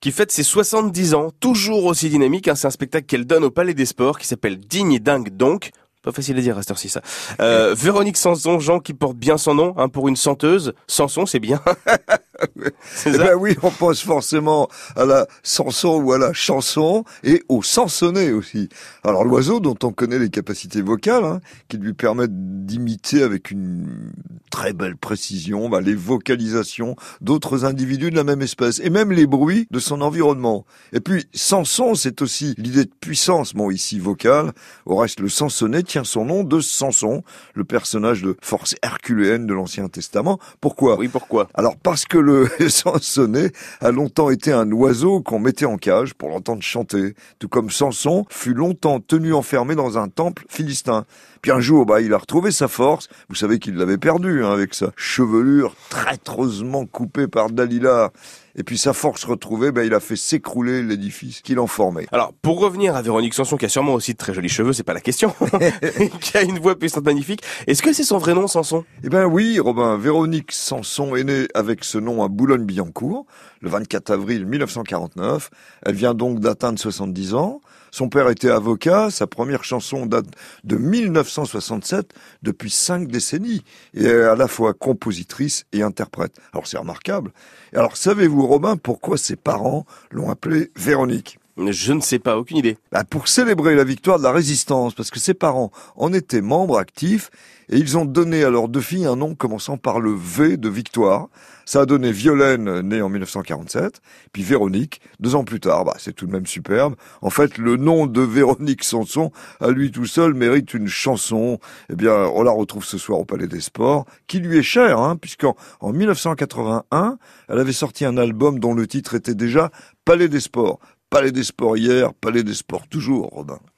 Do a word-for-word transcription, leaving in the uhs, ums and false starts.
qui fête ses soixante-dix ans, toujours aussi dynamique. Hein, c'est un spectacle qu'elle donne au Palais des Sports qui s'appelle Digne et dingue donc. Pas facile à dire à cette heure-ci, ça. Euh, Véronique Sanson, Jean, qui porte bien son nom, hein, pour une chanteuse. Sanson, c'est bien. C'est eh ben oui, on pense forcément à la Sanson ou à la chanson et au Sansonnet aussi. Alors l'oiseau dont on connaît les capacités vocales, hein, qui lui permettent d'imiter avec une très belle précision bah, les vocalisations d'autres individus de la même espèce et même les bruits de son environnement. Et puis Sanson, c'est aussi l'idée de puissance, bon ici vocale. Au reste, le Sansonnet tient son nom de Samson, le personnage de force herculéenne de l'Ancien Testament. Pourquoi ? Oui, pourquoi ? Alors parce que le Sansonnet a longtemps été un oiseau qu'on mettait en cage pour l'entendre chanter, tout comme Samson fut longtemps tenu enfermé dans un temple philistin. Puis un jour, bah, il a retrouvé sa force. Vous savez qu'il l'avait perdu, hein, avec sa chevelure traîtreusement coupée par Dalila. Et puis sa force retrouvée, bah, il a fait s'écrouler l'édifice qu'il en formait. Alors, pour revenir à Véronique Sanson, qui a sûrement aussi de très jolis cheveux, c'est pas la question, qui a une voix puissante magnifique, est-ce que c'est son vrai nom, Sanson ? Eh ben oui, Robin, Véronique Sanson est née avec ce nom à Boulogne-Billancourt, le vingt-quatre avril mille neuf cent quarante-neuf. Elle vient donc d'atteindre soixante-dix ans. Son père était avocat, sa première chanson date de mille neuf cent soixante-sept, depuis cinq décennies, et elle est à la fois compositrice et interprète. Alors c'est remarquable. Et alors savez-vous, Robin, pourquoi ses parents l'ont appelée Véronique ? Je ne sais pas, aucune idée. Bah pour célébrer la victoire de la résistance, parce que ses parents en étaient membres actifs, et ils ont donné à leurs deux filles un nom commençant par le V de Victoire. Ça a donné Violaine, née en mille neuf cent quarante-sept, puis Véronique, deux ans plus tard. Bah, c'est tout de même superbe. En fait, le nom de Véronique Sanson, à lui tout seul, mérite une chanson. Eh bien, on la retrouve ce soir au Palais des Sports, qui lui est cher, hein, puisqu'en en mille neuf cent quatre-vingt-un, elle avait sorti un album dont le titre était déjà Palais des Sports. Palais des Sports hier, Palais des Sports toujours, Robin.